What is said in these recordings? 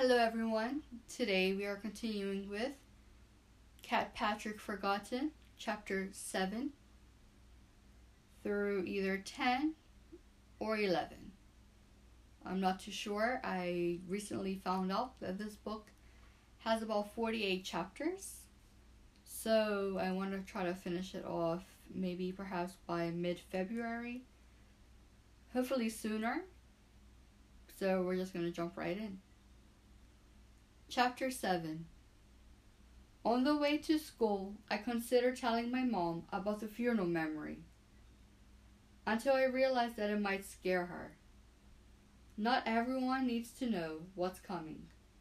Hello everyone. Today we are continuing with Cat Patrick Forgotten, chapter 7 through either 10 or 11. I'm not too sure. I recently found out that this book has about 48 chapters. So I want to try to finish it off maybe perhaps by mid-February. Hopefully sooner. So we're just going to jump right in. Chapter 7. On the way to school, I considered telling my mom about the funeral memory, until I realized that it might scare her. Not everyone needs to know what's coming.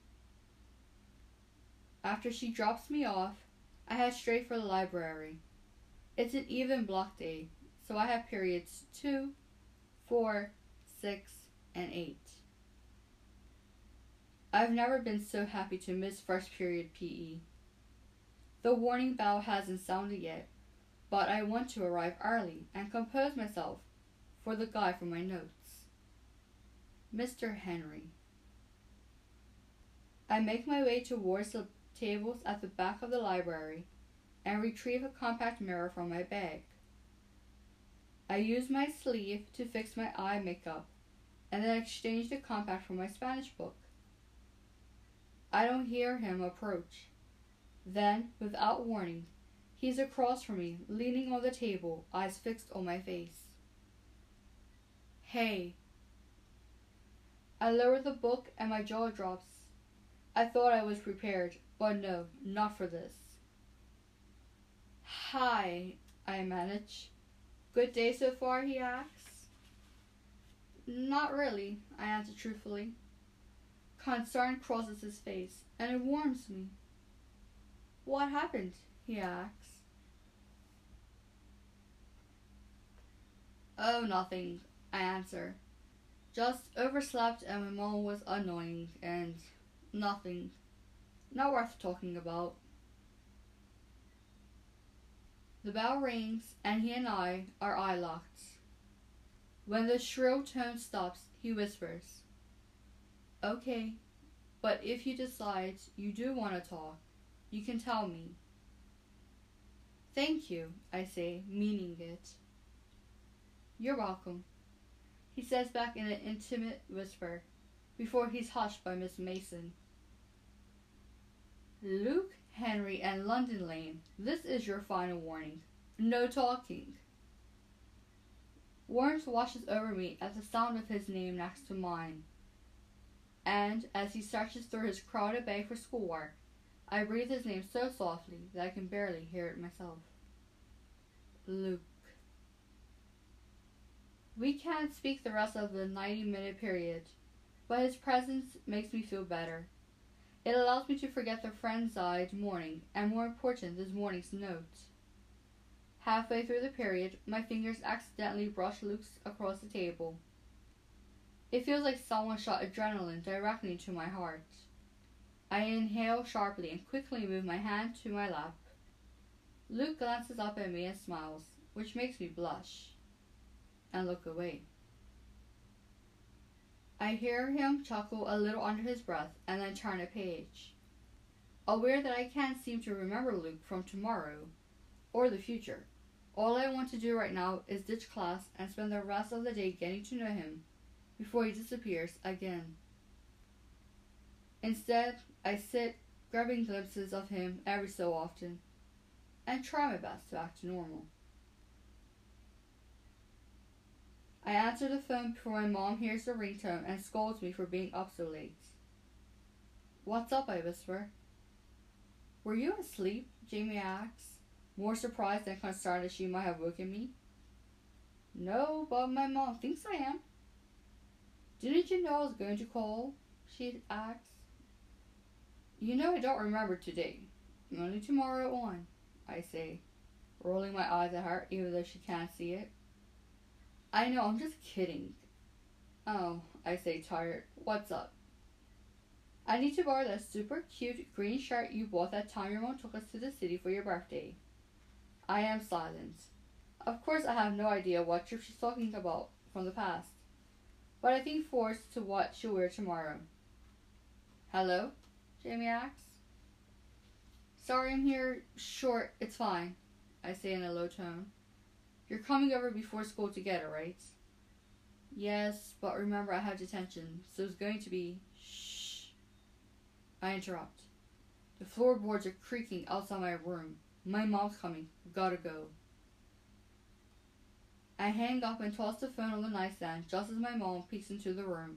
After she drops me off, I head straight for the library. It's an even block day, so I have periods 2, 4, 6, and 8. I've never been so happy to miss first period PE. The warning bell hasn't sounded yet, but I want to arrive early and compose myself for the guy for my notes. Mr. Henry. I make my way towards the tables at the back of the library and retrieve a compact mirror from my bag. I use my sleeve to fix my eye makeup and then exchange the compact for my Spanish book. I don't hear him approach. Then, without warning, he's across from me, leaning on the table, eyes fixed on my face. Hey. I lower the book and my jaw drops. I thought I was prepared, but no, not for this. Hi, I manage. Good day so far, he asks. Not really, I answer truthfully. Concern crosses his face, and it warms me. What happened? He asks. Oh, nothing, I answer. Just overslept and my mom was annoying and nothing. Not worth talking about. The bell rings and he and I are eye locked. When the shrill tone stops, he whispers, Okay, but if you decide you do want to talk, you can tell me. Thank you, I say, meaning it. You're welcome, he says back in an intimate whisper, before he's hushed by Miss Mason. Luke, Henry, and London Lane, this is your final warning. No talking. Warmth washes over me at the sound of his name next to mine. And as he searches through his crowded bag for schoolwork, I breathe his name so softly that I can barely hear it myself. Luke. We can't speak the rest of the 90-minute period, but his presence makes me feel better. It allows me to forget the frenzied morning, and more important, this morning's note. Halfway through the period, my fingers accidentally brush Luke's across the table. It feels like someone shot adrenaline directly into my heart. I inhale sharply and quickly move my hand to my lap. Luke glances up at me and smiles, which makes me blush and look away. I hear him chuckle a little under his breath and then turn a page. Aware that I can't seem to remember Luke from tomorrow or the future, all I want to do right now is ditch class and spend the rest of the day getting to know him before he disappears again. Instead, I sit, grabbing glimpses of him every so often, and try my best to act normal. I answer the phone before my mom hears the ringtone and scolds me for being up so late. What's up? I whisper. Were you asleep? Jamie asks, more surprised than concerned that she might have woken me. No, but my mom thinks I am. Didn't you know I was going to call? She asks. You know I don't remember today. Only tomorrow at 1, I say, rolling my eyes at her even though she can't see it. I know, I'm just kidding. Oh, I say tired. What's up? I need to borrow that super cute green shirt you bought that time your mom took us to the city for your birthday. I am silent. Of course I have no idea what trip she's talking about from the past, but I think forwards to what she'll wear tomorrow. Hello? Jamie asks. Sorry, I'm here. Sure, it's fine, I say in a low tone. You're coming over before school together, right? Yes, but remember I have detention, so it's going to be... Shh. I interrupt. The floorboards are creaking outside my room. My mom's coming. Gotta go. I hang up and toss the phone on the nightstand just as my mom peeks into the room.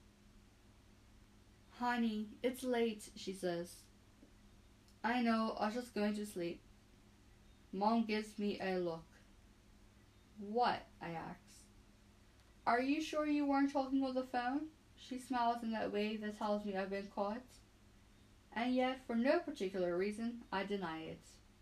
Honey, it's late, she says. I know, I was just going to sleep. Mom gives me a look. What? I ask. Are you sure you weren't talking on the phone? She smiles in that way that tells me I've been caught. And yet, for no particular reason, I deny it.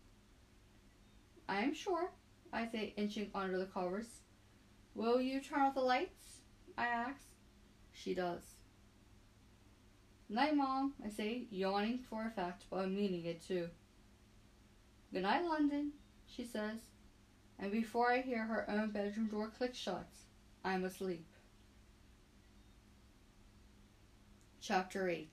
I am sure, I say, inching under the covers. Will you turn off the lights? I ask. She does. Night, Mom, I say, yawning for effect, but meaning it too. Good night, London, she says, and before I hear her own bedroom door click shut, I'm asleep. Chapter 8.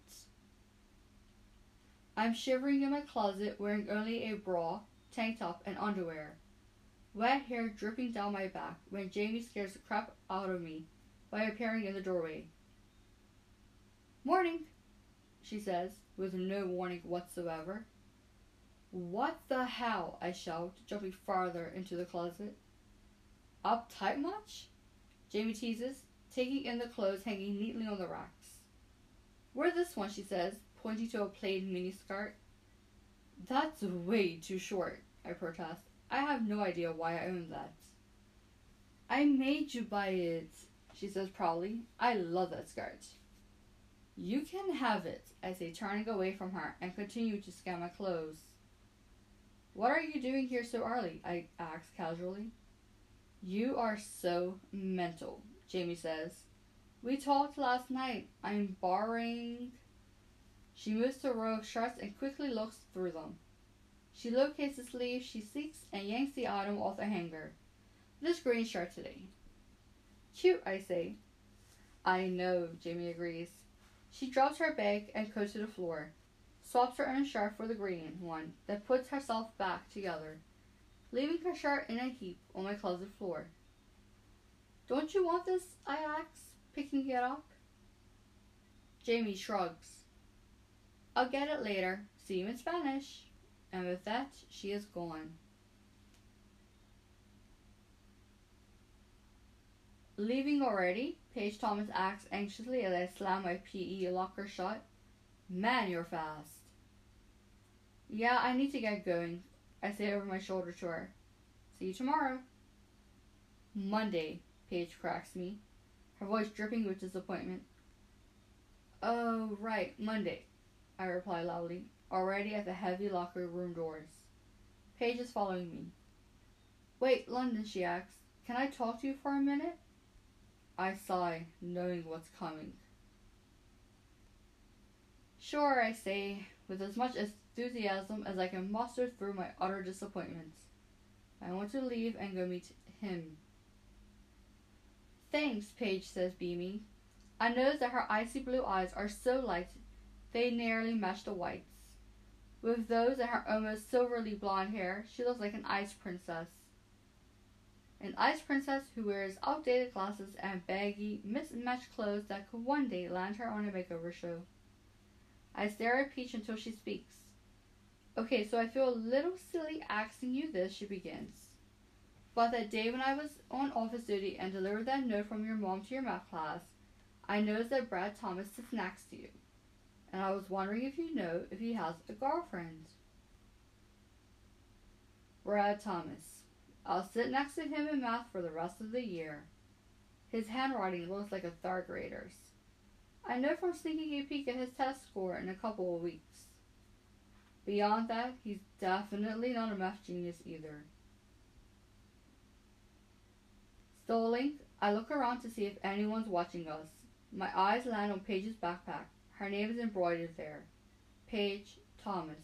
I'm shivering in my closet, wearing only a bra, tank top, and underwear. Wet hair dripping down my back when Jamie scares the crap out of me by appearing in the doorway. Morning, she says, with no warning whatsoever. What the hell? I shout, jumping farther into the closet. Uptight much? Jamie teases, taking in the clothes hanging neatly on the racks. Wear this one, she says, pointing to a plaid miniskirt. That's way too short, I protest. I have no idea why I own that. I made you buy it, she says proudly. I love that skirt. You can have it, I say, turning away from her and continue to scan my clothes. What are you doing here so early? I ask casually. You are so mental, Jamie says. We talked last night. I'm borrowing... She moves to a row of shirts and quickly looks through them. She locates the sleeve she seeks and yanks the item off the hanger. This green shirt today. Cute, I say. I know, Jamie agrees. She drops her bag and coat to the floor, swaps her own shirt for the green one, then puts herself back together, leaving her shirt in a heap on my closet floor. Don't you want this? I ask, picking it up. Jamie shrugs. I'll get it later. See you in Spanish. And with that, she is gone. Leaving already? Paige Thomas asks anxiously as I slam my PE locker shut. Man, you're fast. Yeah, I need to get going, I say over my shoulder to her. See you tomorrow. Monday, Paige cracks me, her voice dripping with disappointment. Oh, right, Monday, I reply loudly, already at the heavy locker room doors. Paige is following me. Wait, London, she asks. Can I talk to you for a minute? I sigh, knowing what's coming. Sure, I say, with as much enthusiasm as I can muster through my utter disappointment. I want to leave and go meet him. Thanks, Paige says, beaming. I notice that her icy blue eyes are so light they nearly match the whites. With those and her almost silvery blonde hair, she looks like an ice princess. An ice princess who wears outdated glasses and baggy, mismatched clothes that could one day land her on a makeover show. I stare at Peach until she speaks. Okay, so I feel a little silly asking you this, she begins. But that day when I was on office duty and delivered that note from your mom to your math class, I noticed that Brad Thomas sits next to you. And I was wondering if you know if he has a girlfriend. Brad Thomas. I'll sit next to him in math for the rest of the year. His handwriting looks like a third grader's. I know from sneaking a peek at his test score in a couple of weeks. Beyond that, he's definitely not a math genius either. Stalling, I look around to see if anyone's watching us. My eyes land on Paige's backpack. Her name is embroidered there. Paige Thomas.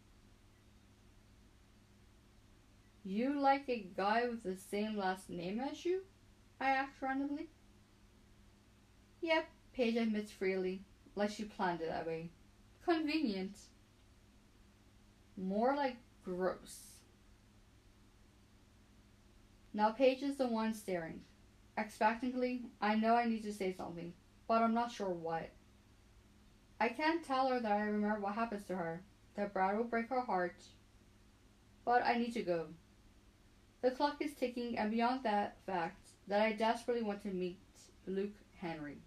You like a guy with the same last name as you? I asked randomly. Yep, Paige admits freely, like she planned it that way. Convenient. More like gross. Now Paige is the one staring. Expectantly, I know I need to say something, but I'm not sure what. I can't tell her that I remember what happens to her, that Brad will break her heart, but I need to go. The clock is ticking, and beyond that fact, that I desperately want to meet Luke Henry.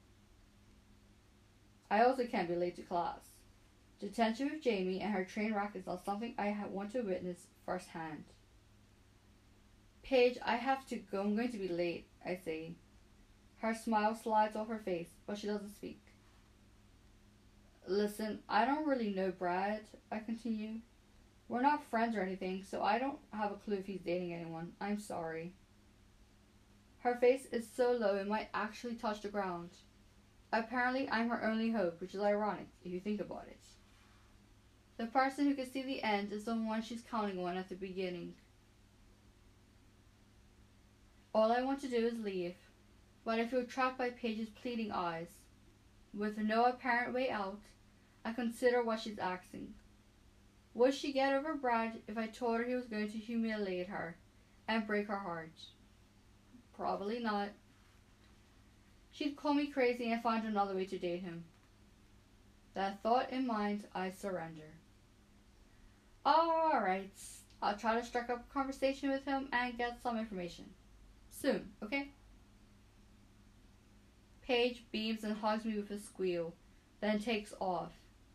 I also can't be late to class. Detention with Jamie and her train wreck is not something I want to witness firsthand. Paige, I have to go. I'm going to be late, I say. Her smile slides off her face, but she doesn't speak. Listen, I don't really know Brad, I continue. We're not friends or anything, so I don't have a clue if he's dating anyone. I'm sorry. Her face is so low it might actually touch the ground. Apparently, I'm her only hope, which is ironic, if you think about it. The person who can see the end is the one she's counting on at the beginning. All I want to do is leave, but I feel trapped by Paige's pleading eyes. With no apparent way out, I consider what she's asking. Would she get over Brad if I told her he was going to humiliate her and break her heart? Probably not. She'd call me crazy and find another way to date him. That thought in mind, I surrender. Alright, I'll try to strike up a conversation with him and get some information. Soon, okay? Paige beams and hugs me with a squeal, then takes off.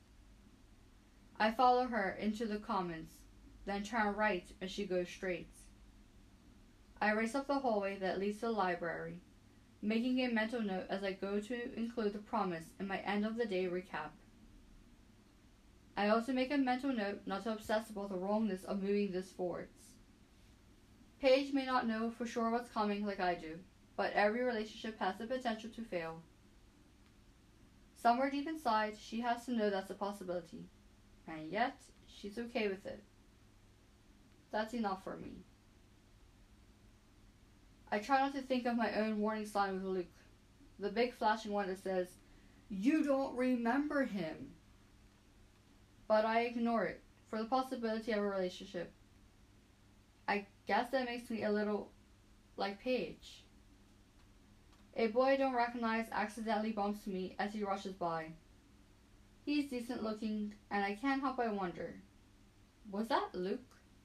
I follow her into the commons, then turn right and she goes straight. I race up the hallway that leads to the library, making a mental note as I go to include the promise in my end of the day recap. I also make a mental note not to obsess about the wrongness of moving this forwards. Paige may not know for sure what's coming like I do, but every relationship has the potential to fail. Somewhere deep inside, she has to know that's a possibility, and yet she's okay with it. That's enough for me. I try not to think of my own warning sign with Luke, the big flashing one that says, "You don't remember him." But I ignore it for the possibility of a relationship. I guess that makes me a little like Paige. A boy I don't recognize accidentally bumps me as he rushes by. He's decent looking, and I can't help but wonder, was that Luke?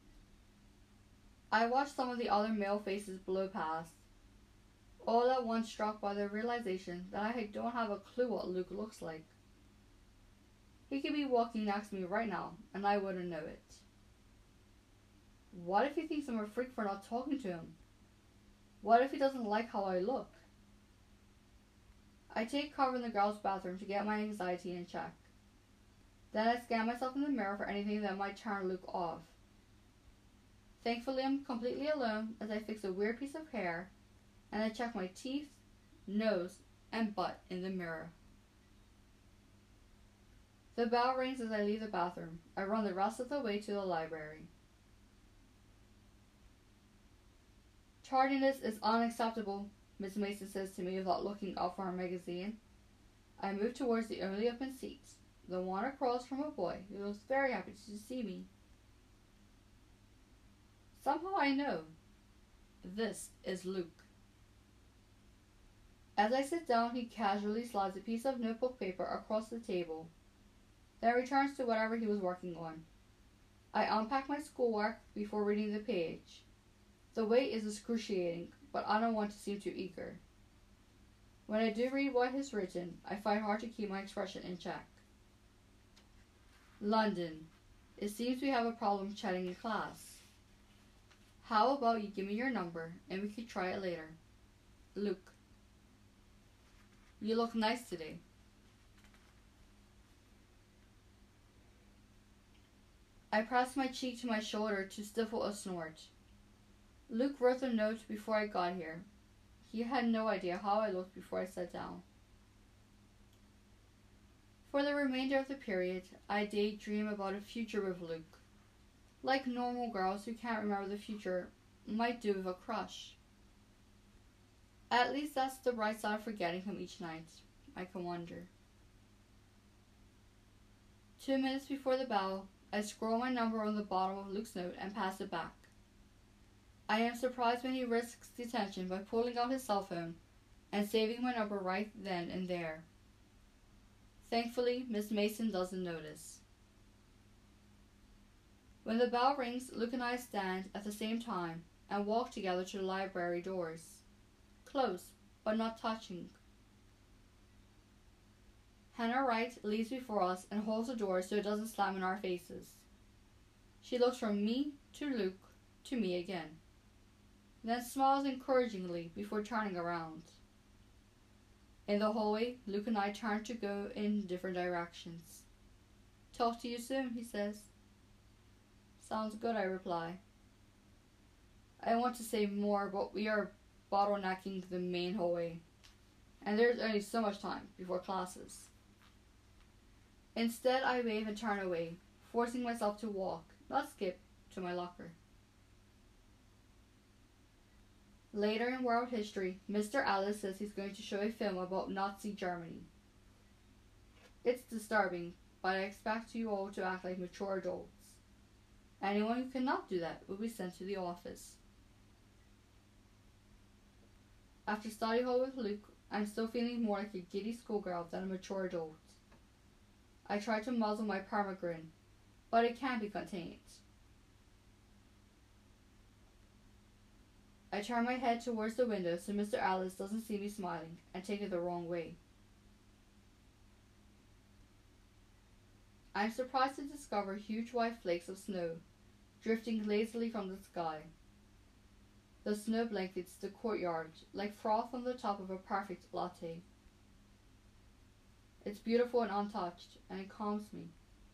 I watch some of the other male faces blow past, all at once struck by the realization that I don't have a clue what Luke looks like. He could be walking next to me right now, and I wouldn't know it. What if he thinks I'm a freak for not talking to him? What if he doesn't like how I look? I take cover in the girls' bathroom to get my anxiety in check. Then I scan myself in the mirror for anything that might turn Luke off. Thankfully, I'm completely alone as I fix a weird piece of hair, and I check my teeth, nose, and butt in the mirror. The bell rings as I leave the bathroom. I run the rest of the way to the library. Tardiness is unacceptable, Miss Mason says to me without looking up from her magazine. I move towards the only open seat, the one across from a boy who was very happy to see me. Somehow I know. This is Luke. As I sit down, he casually slides a piece of notebook paper across the table, then returns to whatever he was working on. I unpack my schoolwork before reading the page. The wait is excruciating, but I don't want to seem too eager. When I do read what is written, I find hard to keep my expression in check. London. It seems we have a problem chatting in class. How about you give me your number and we could try it later? Luke. You look nice today. I press my cheek to my shoulder to stifle a snort. Luke wrote the note before I got here. He had no idea how I looked before I sat down. For the remainder of the period, I daydream about a future with Luke. Like normal girls who can't remember the future might do with a crush. At least that's the bright side of forgetting him each night, I can wonder. 2 minutes before the bell, I scroll my number on the bottom of Luke's note and pass it back. I am surprised when he risks detention by pulling out his cell phone and saving my number right then and there. Thankfully, Miss Mason doesn't notice. When the bell rings, Luke and I stand at the same time and walk together to the library doors. Close, but not touching. Hannah Wright leads before us and holds the door so it doesn't slam in our faces. She looks from me to Luke to me again, then smiles encouragingly before turning around. In the hallway, Luke and I turn to go in different directions. "Talk to you soon," he says. "Sounds good," I reply. I want to say more, but we are bottlenecking the main hallway, and there's only so much time before classes. Instead, I wave and turn away, forcing myself to walk, not skip, to my locker. Later in world history, Mr. Alice says he's going to show a film about Nazi Germany. It's disturbing, but I expect you all to act like mature adults. Anyone who cannot do that will be sent to the office. After study hall with Luke, I'm still feeling more like a giddy schoolgirl than a mature adult. I try to muzzle my permagrin, but it can't be contained. I turn my head towards the window so Mr. Alice doesn't see me smiling and take it the wrong way. I'm surprised to discover huge white flakes of snow drifting lazily from the sky. The snow blankets the courtyard like froth on the top of a perfect latte. It's beautiful and untouched, and it calms me.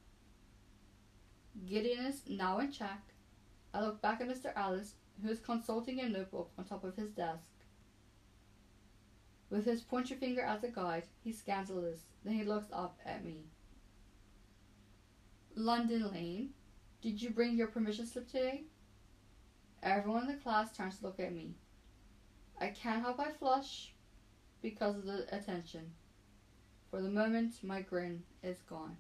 Giddiness now in check, I look back at Mr. Alice, who is consulting a notebook on top of his desk. With his pointer finger as a guide, he scans the list, then he looks up at me. "London Lane, did you bring your permission slip today?" Everyone in the class turns to look at me. I can't help but flush because of the attention. For the moment, my grin is gone.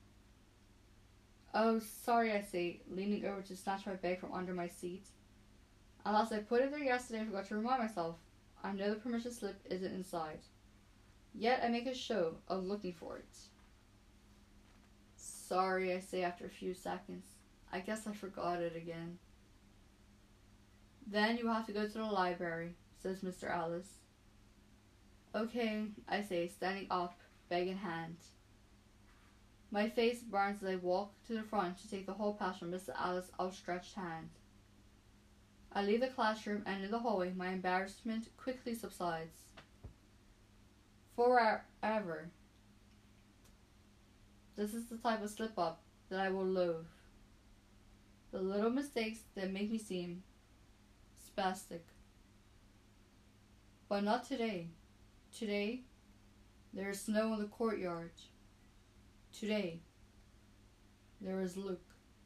"Oh, sorry," I say, leaning over to snatch my bag from under my seat. "Unless I put it there yesterday and forgot to remind myself, I know the permission slip isn't inside. Yet I make a show of looking for it." "Sorry," I say after a few seconds. "I guess I forgot it again." "Then you will have to go to the library," says Mr. Alice. "Okay," I say, standing up, bag in hand. My face burns as I walk to the front to take the hall pass from Mr. Alice's outstretched hand. I leave the classroom, and in the hallway my embarrassment quickly subsides. Forever. This is the type of slip-up that I will loathe. The little mistakes that make me seem spastic. But not today. Today, there is snow in the courtyard. Today, there is Luke.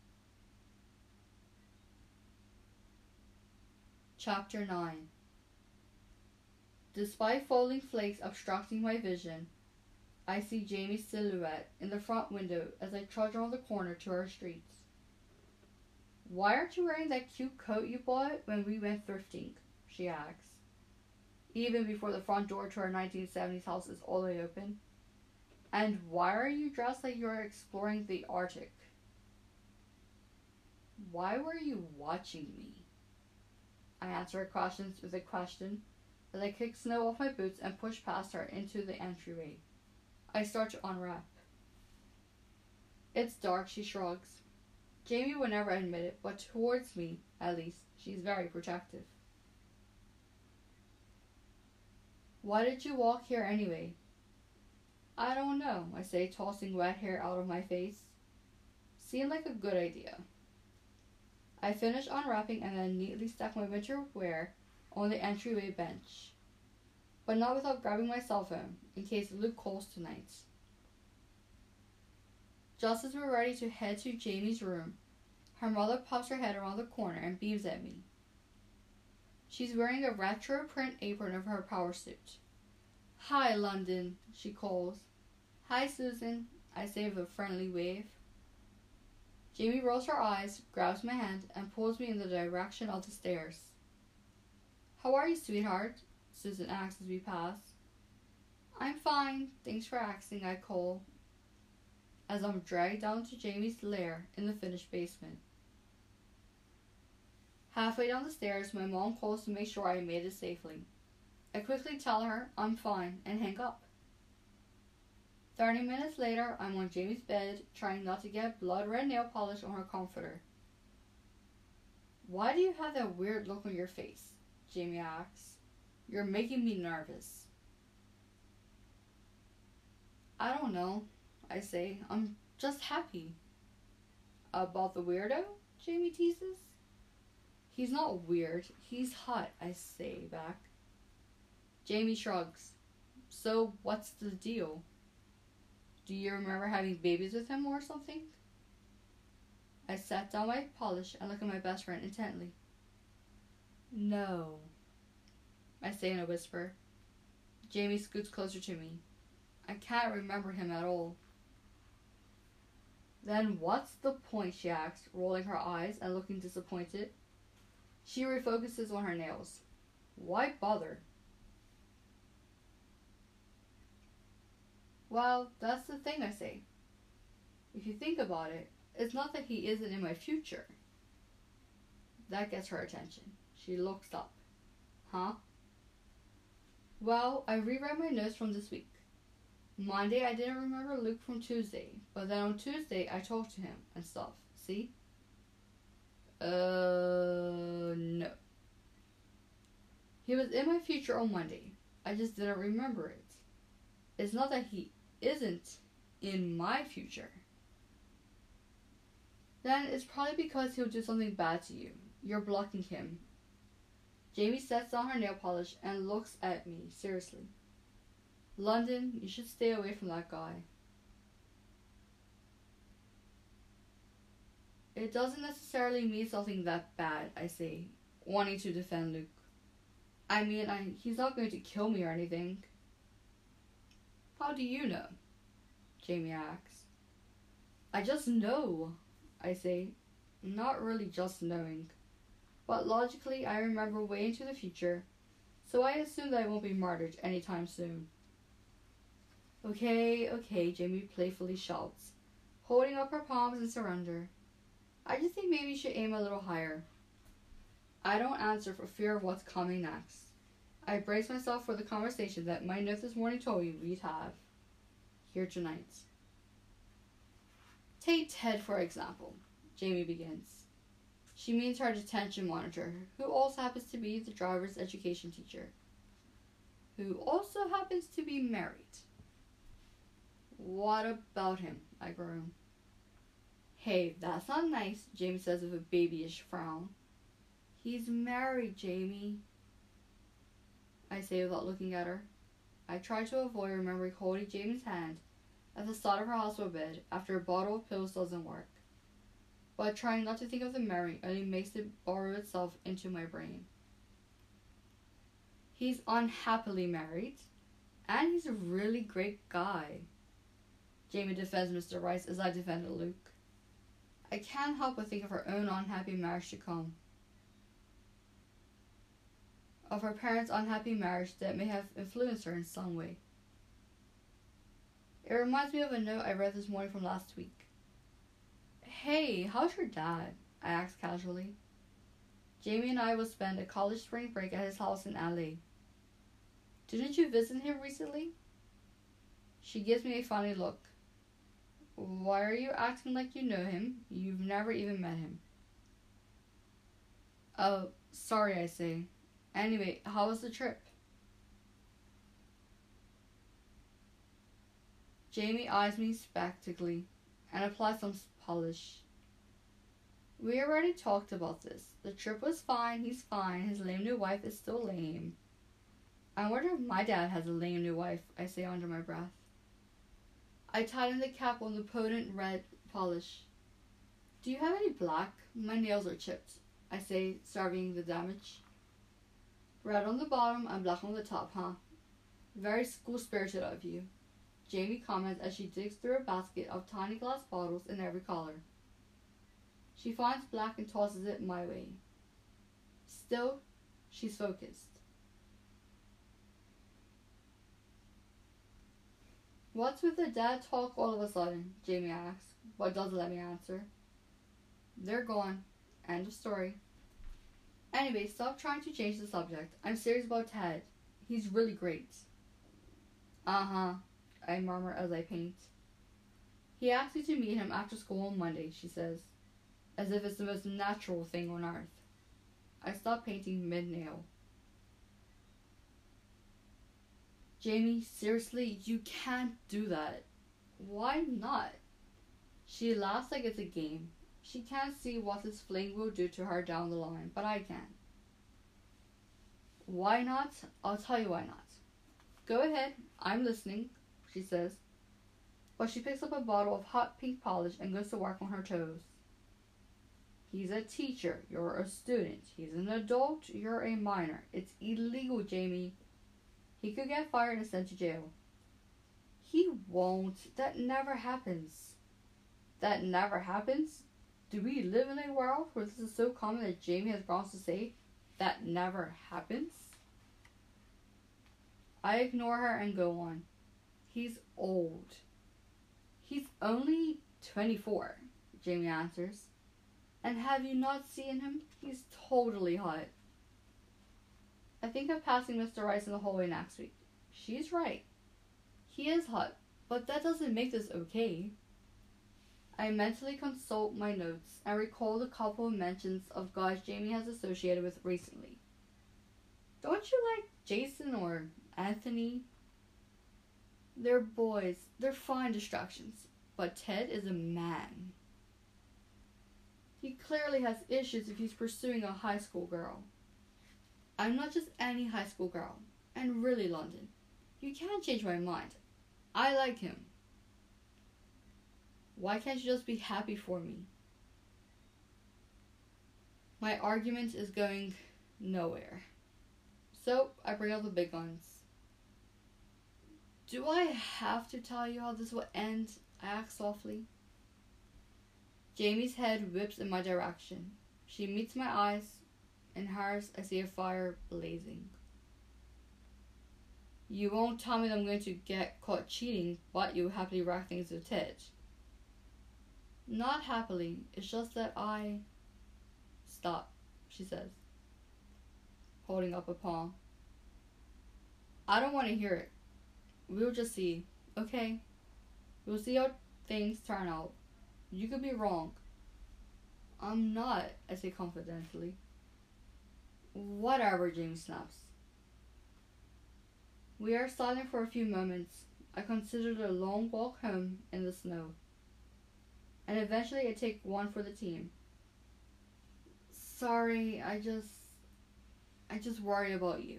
Chapter 9. Despite falling flakes obstructing my vision, I see Jamie's silhouette in the front window as I trudge around the corner to our street. "Why aren't you wearing that cute coat you bought when we went thrifting?" she asks, even before the front door to our 1970s house is all the way open. "And why are you dressed like you're exploring the Arctic?" "Why were you watching me?" I answer her questions with a question as I kick snow off my boots and push past her into the entryway. I start to unwrap. "It's dark," she shrugs. Jamie would never admit it, but towards me, at least, she's very protective. "Why did you walk here anyway?" "I don't know," I say, tossing wet hair out of my face. "Seemed like a good idea." I finish unwrapping and then neatly stack my winter wear on the entryway bench, but not without grabbing my cell phone in case Luke calls tonight. Just as we're ready to head to Jamie's room, her mother pops her head around the corner and beams at me. She's wearing a retro print apron over her power suit. "Hi, London," she calls. "Hi, Susan," I say with a friendly wave. Jamie rolls her eyes, grabs my hand, and pulls me in the direction of the stairs. How are you, sweetheart? Susan asks as we pass. I'm fine, thanks for asking, I call, as I'm dragged down to Jamie's lair in the finished basement. Halfway down the stairs, my mom calls to make sure I made it safely. I quickly tell her I'm fine and hang up. 30 minutes later, I'm on Jamie's bed, trying not to get blood red nail polish on her comforter. Why do you have that weird look on your face? Jamie asks. You're making me nervous. I don't know, I say. I'm just happy. About the weirdo? Jamie teases. He's not weird. He's hot, I say back. Jamie shrugs. So, what's the deal? Do you remember having babies with him or something? I set down my polish and look at my best friend intently. No, I say in a whisper. Jamie scoots closer to me. I can't remember him at all. Then what's the point, she asks, rolling her eyes and looking disappointed. She refocuses on her nails. Why bother? Well, that's the thing, I say. If you think about it, it's not that he isn't in my future. That gets her attention. She looks up. Huh? Well, I reread my notes from this week. Monday I didn't remember Luke from Tuesday, but then on Tuesday I talked to him and stuff. See? No. He was in my future on Monday. I just didn't remember it. It's not that he isn't in my future. Then it's probably because he'll do something bad to you. You're blocking him. Jamie sets down her nail polish and looks at me seriously. London, you should stay away from that guy. It doesn't necessarily mean something that bad, I say, wanting to defend Luke. I mean, he's not going to kill me or anything. How do you know? Jamie asks. I just know, I say, not really just knowing. But logically, I remember way into the future, so I assume that I won't be martyred anytime soon. Okay, Jamie playfully shouts, holding up her palms in surrender. I just think maybe you should aim a little higher. I don't answer for fear of what's coming next. I brace myself for the conversation that my note this morning told me we'd have here tonight. Take Ted, for example, Jamie begins. She means her detention monitor, who also happens to be the driver's education teacher, who also happens to be married. What about him? I groan. Hey, that's not nice, Jamie says with a babyish frown. He's married, Jamie, I say without looking at her. I try to avoid remembering holding Jamie's hand at the side of her hospital bed after a bottle of pills doesn't work. But trying not to think of the marrying only makes it burrow itself into my brain. He's unhappily married, and he's a really great guy. Jamie defends Mr. Rice as I defended Luke. I can't help but think of her own unhappy marriage to come. Of her parents' unhappy marriage that may have influenced her in some way. It reminds me of a note I read this morning from last week. Hey, how's your dad? I asked casually. Jamie and I will spend a college spring break at his house in LA. Didn't you visit him recently? She gives me a funny look. Why are you acting like you know him? You've never even met him. Oh, sorry, I say. Anyway, how was the trip? Jamie eyes me spectacly and applies some polish. We already talked about this. The trip was fine, he's fine, his lame new wife is still lame. I wonder if my dad has a lame new wife, I say under my breath. I tighten the cap on the potent red polish. Do you have any black? My nails are chipped, I say, surveying the damage. Red on the bottom and black on the top, huh? Very school-spirited of you. Jamie comments as she digs through a basket of tiny glass bottles in every color. She finds black and tosses it my way. Still, she's focused. What's with the dad talk all of a sudden? Jamie asks, but doesn't let me answer. They're gone. End of story. Anyway, stop trying to change the subject. I'm serious about Ted. He's really great. Uh-huh, I murmur as I paint. He asked me to meet him after school on Monday, she says, as if it's the most natural thing on earth. I stop painting mid-nail. Jamie, seriously, you can't do that. Why not? She laughs like it's a game. She can't see what this fling will do to her down the line, but I can. Why not? I'll tell you why not. Go ahead, I'm listening, she says. But she picks up a bottle of hot pink polish and goes to work on her toes. He's a teacher, you're a student. He's an adult, you're a minor. It's illegal, Jamie. He could get fired and sent to jail. He won't. That never happens. That never happens? Do we live in a world where this is so common that Jamie has grounds to say that never happens? I ignore her and go on. He's old. He's only 24, Jamie answers. And have you not seen him? He's totally hot. I think of passing Mr. Rice in the hallway next week. She's right. He is hot, but that doesn't make this okay. I mentally consult my notes and recall the couple of mentions of guys Jamie has associated with recently. Don't you like Jason or Anthony? They're boys. They're fine distractions. But Ted is a man. He clearly has issues if he's pursuing a high school girl. I'm not just any high school girl. And really, London, you can't change my mind. I like him. Why can't you just be happy for me? My argument is going nowhere. So, I bring out the big guns. Do I have to tell you how this will end? I ask softly. Jamie's head whips in my direction. She meets my eyes. In hers, I see a fire blazing. You won't tell me that I'm going to get caught cheating, but you happily wreck things with Ted. Not happily. It's just that I... Stop, she says, holding up a palm. I don't want to hear it. We'll just see, okay? We'll see how things turn out. You could be wrong. I'm not, I say confidently. Whatever, Jamie snaps. We are silent for a few moments. I consider the long walk home in the snow. And eventually I take one for the team. Sorry, I just worry about you.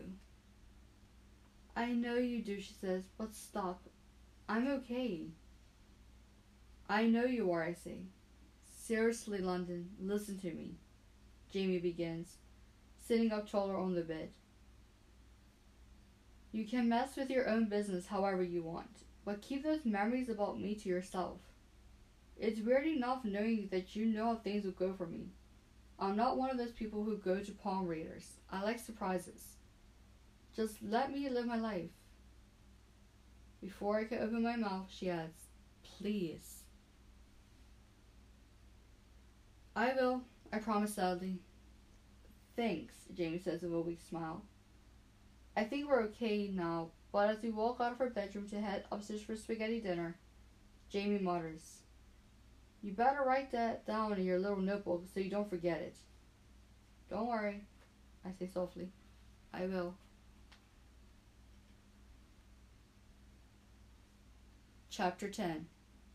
I know you do, she says, but stop. I'm okay. I know you are, I say. Seriously, London, listen to me. Jamie begins, sitting up taller on the bed. You can mess with your own business however you want, but keep those memories about me to yourself. It's weird enough knowing that you know how things will go for me. I'm not one of those people who go to palm readers. I like surprises. Just let me live my life. Before I can open my mouth, she adds, please. I will, I promise sadly. Thanks, Jamie says with a weak smile. I think we're okay now, but as we walk out of her bedroom to head upstairs for spaghetti dinner, Jamie mutters, you better write that down in your little notebook so you don't forget it. Don't worry, I say softly. I will. Chapter 10.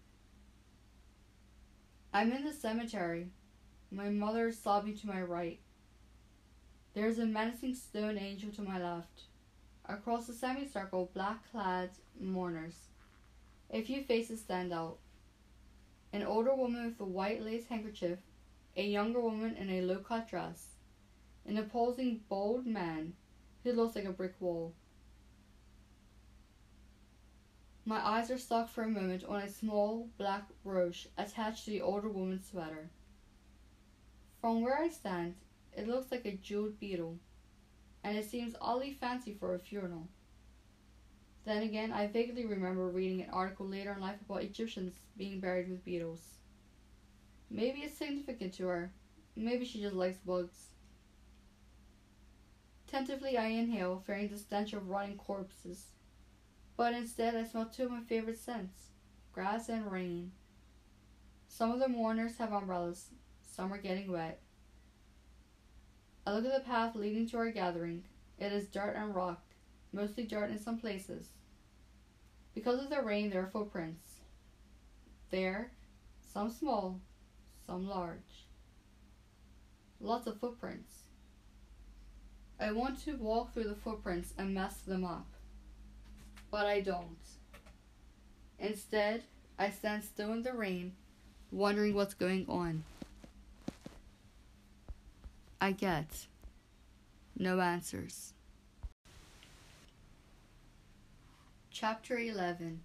I'm in the cemetery. My mother is sobbing to my right. There is a menacing stone angel to my left. Across the semicircle, black-clad mourners. A few faces stand out. An older woman with a white lace handkerchief, a younger woman in a low-cut dress, an imposing bald man who looks like a brick wall. My eyes are stuck for a moment on a small black brooch attached to the older woman's sweater. From where I stand, it looks like a jeweled beetle, and it seems oddly fancy for a funeral. Then again, I vaguely remember reading an article later in life about Egyptians being buried with beetles. Maybe it's significant to her. Maybe she just likes bugs. Tentatively, I inhale, fearing the stench of rotting corpses. But instead, I smell two of my favorite scents: grass and rain. Some of the mourners have umbrellas. Some are getting wet. I look at the path leading to our gathering. It is dirt and rock, mostly dirt in some places. Because of the rain, there are footprints. There, some small, some large. Lots of footprints. I want to walk through the footprints and mess them up, but I don't. Instead, I stand still in the rain, wondering what's going on. I get no answers. Chapter 11.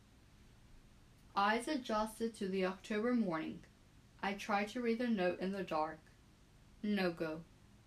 Eyes adjusted to the October morning. I try to read the note in the dark. No go.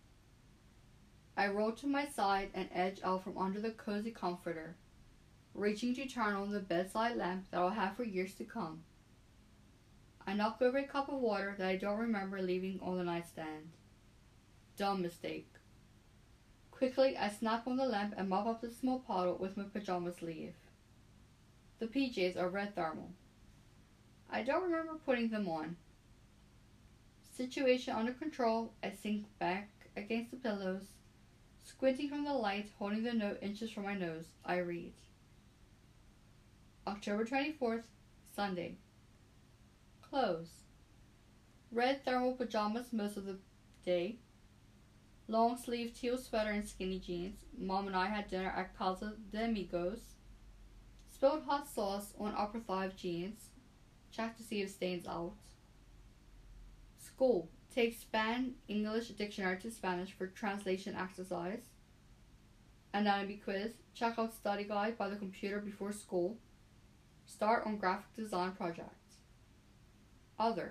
I roll to my side and edge out from under the cozy comforter, reaching to turn on the bedside lamp that I'll have for years to come. I knock over a cup of water that I don't remember leaving on the nightstand. Dumb mistake. Quickly, I snap on the lamp and mop up the small puddle with my pajama sleeve. The PJs are red thermal. I don't remember putting them on. Situation under control, I sink back against the pillows. Squinting from the light, holding the note inches from my nose, I read. October 24th, Sunday. Clothes. Red thermal pajamas most of the day. Long sleeve teal sweater and skinny jeans. Mom and I had dinner at Casa de Amigos. Spilled hot sauce on upper thigh of jeans. Check to see if stains out. School. Take Span English dictionary to Spanish for translation exercise. Anatomy quiz. Check out study guide by the computer before school. Start on graphic design project. Other.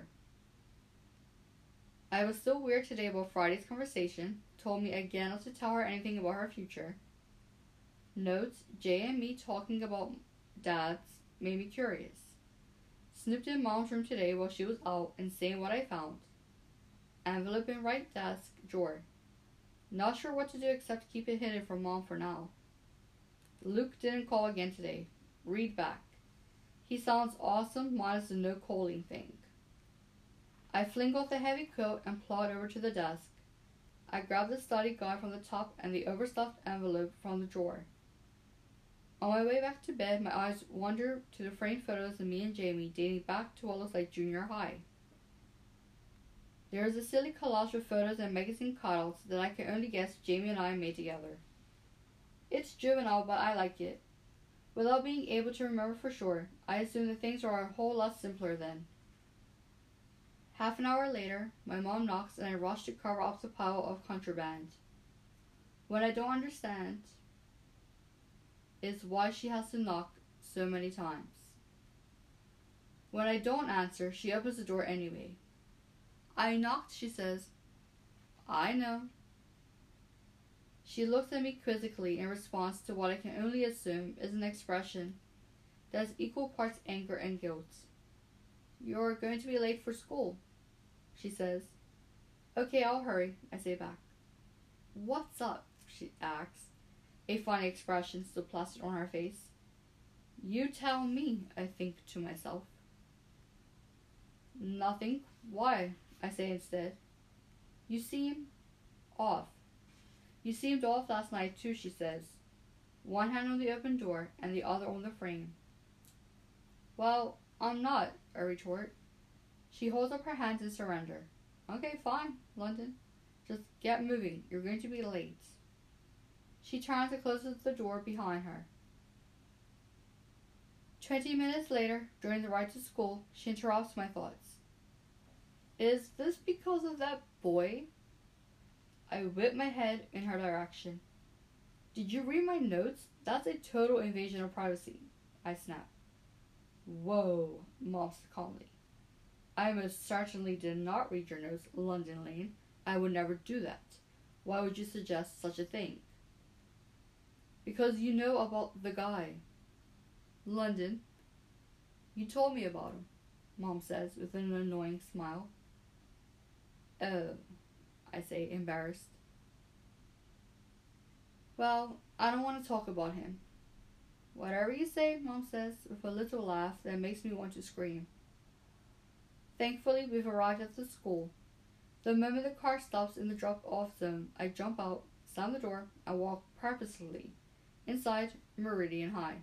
I was still weird today about Friday's conversation. Told me again not to tell her anything about her future. Notes. Jay and me talking about dads made me curious. Snooped in Mom's room today while she was out and seeing what I found. Envelope in right desk drawer. Not sure what to do except keep it hidden from Mom for now. Luke didn't call again today. Read back. He sounds awesome minus the no calling thing. I fling off the heavy coat and plod over to the desk. I grab the study guide from the top and the overstuffed envelope from the drawer. On my way back to bed, my eyes wander to the framed photos of me and Jamie dating back to what looks like junior high. There is a silly collage of photos and magazine cutouts that I can only guess Jamie and I made together. It's juvenile, but I like it. Without being able to remember for sure, I assume that things are a whole lot simpler then. Half an hour later, my mom knocks and I rush to cover up the pile of contraband. What I don't understand is why she has to knock so many times. When I don't answer, she opens the door anyway. I knocked, she says. I know. She looks at me quizzically in response to what I can only assume is an expression that is equal parts anger and guilt. You're going to be late for school, she says. Okay, I'll hurry, I say back. What's up? She asks, a funny expression still plastered on her face. You tell me, I think to myself. Nothing. Why? I say instead. You seem off. You seemed off last night too, she says, one hand on the open door and the other on the frame. Well, I'm not, I retort. She holds up her hands in surrender. Okay, fine, London. Just get moving. You're going to be late. She turns and closes the door behind her. 20 minutes later, during the ride to school, she interrupts my thoughts. Is this because of that boy? I whip my head in her direction. Did you read my notes? That's a total invasion of privacy, I snap. Whoa, Mom said calmly. I most certainly did not read your notes, London Lane. I would never do that. Why would you suggest such a thing? Because you know about the guy. London. You told me about him, Mom says with an annoying smile. Oh, I say, embarrassed. Well, I don't want to talk about him. Whatever you say, Mom says, with a little laugh that makes me want to scream. Thankfully, we've arrived at the school. The moment the car stops in the drop-off zone, I jump out, slam the door, and walk purposefully inside Meridian High.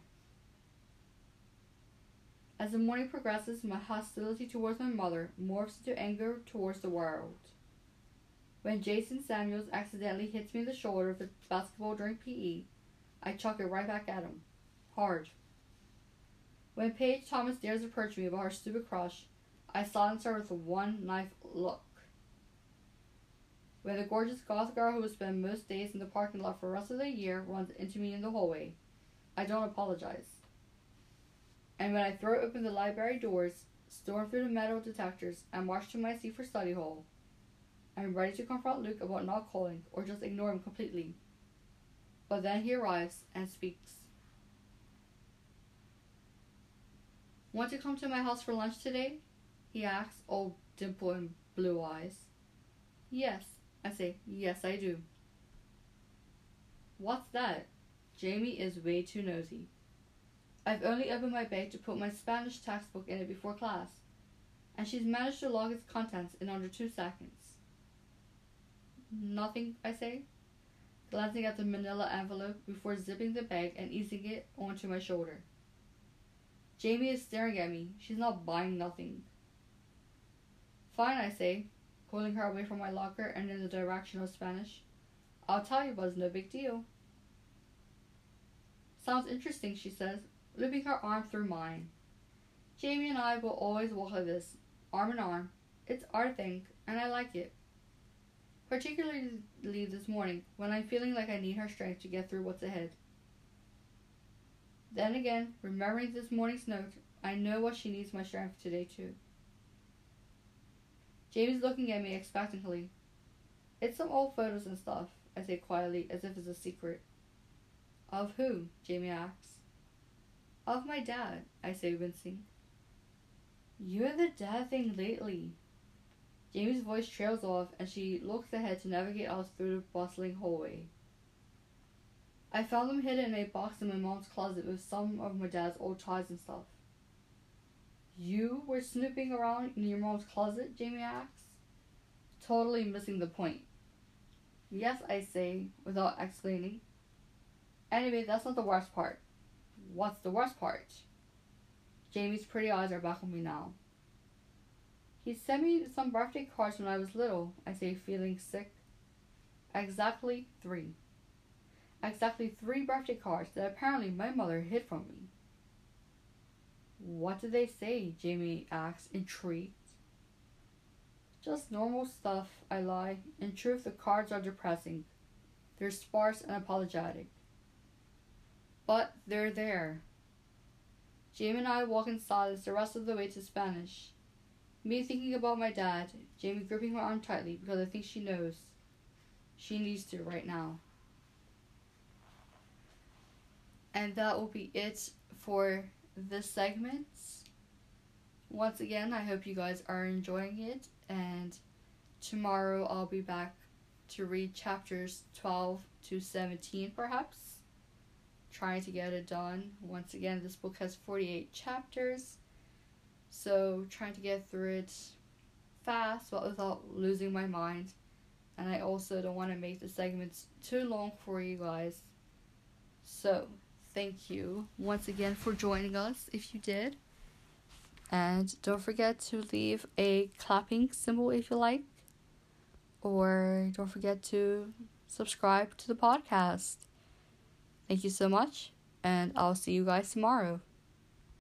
As the morning progresses, my hostility towards my mother morphs into anger towards the world. When Jason Samuels accidentally hits me in the shoulder with a basketball during PE, I chuck it right back at him. Hard. When Paige Thomas dares approach me about her stupid crush, I silence her with a one-knife look. When the gorgeous goth girl who will spend most days in the parking lot for the rest of the year runs into me in the hallway, I don't apologize. And when I throw open the library doors, storm through the metal detectors, and march to my seat for study hall, I'm ready to confront Luke about not calling or just ignore him completely. But then he arrives and speaks. Want to come to my house for lunch today? He asks, all dimple and blue eyes. Yes, I say, yes I do. What's that? Jamie is way too nosy. I've only opened my bag to put my Spanish textbook in it before class, and she's managed to log its contents in under 2 seconds. Nothing, I say, glancing at the manila envelope before zipping the bag and easing it onto my shoulder. Jamie is staring at me. She's not buying nothing. Fine, I say, pulling her away from my locker and in the direction of Spanish. I'll tell you, but it's no big deal. Sounds interesting, she says, looping her arm through mine. Jamie and I will always walk like this, arm in arm. It's our thing, and I like it. Particularly this morning, when I'm feeling like I need her strength to get through what's ahead. Then again, remembering this morning's note, I know what she needs my strength today too. Jamie's looking at me expectantly. It's some old photos and stuff, I say quietly, as if it's a secret. Of who? Jamie asks. Of my dad, I say, wincing. You're the dad thing lately. Jamie's voice trails off, and she looks ahead to navigate us through the bustling hallway. I found them hidden in a box in my mom's closet with some of my dad's old ties and stuff. You were snooping around in your mom's closet? Jamie asks. Totally missing the point. Yes, I say, without explaining. Anyway, that's not the worst part. What's the worst part? Jamie's pretty eyes are back on me now. He sent me some birthday cards when I was little, I say, feeling sick. Exactly 3. Exactly 3 birthday cards that apparently my mother hid from me. What did they say? Jamie asks, intrigued. Just normal stuff, I lie. In truth, the cards are depressing. They're sparse and apologetic. But they're there. Jamie and I walk in silence the rest of the way to Spanish. Me thinking about my dad, Jamie gripping her arm tightly because I think she knows. She needs to right now. And that will be it for this segment. Once again, I hope you guys are enjoying it, and tomorrow I'll be back to read chapters 12 to 17 perhaps. Trying to get it done. Once again, this book has 48 chapters, so trying to get through it fast but without losing my mind. And I also don't want to make the segments too long for you guys. So, thank you once again for joining us if you did. And don't forget to leave a clapping symbol if you like. Or don't forget to subscribe to the podcast. Thank you so much, and I'll see you guys tomorrow.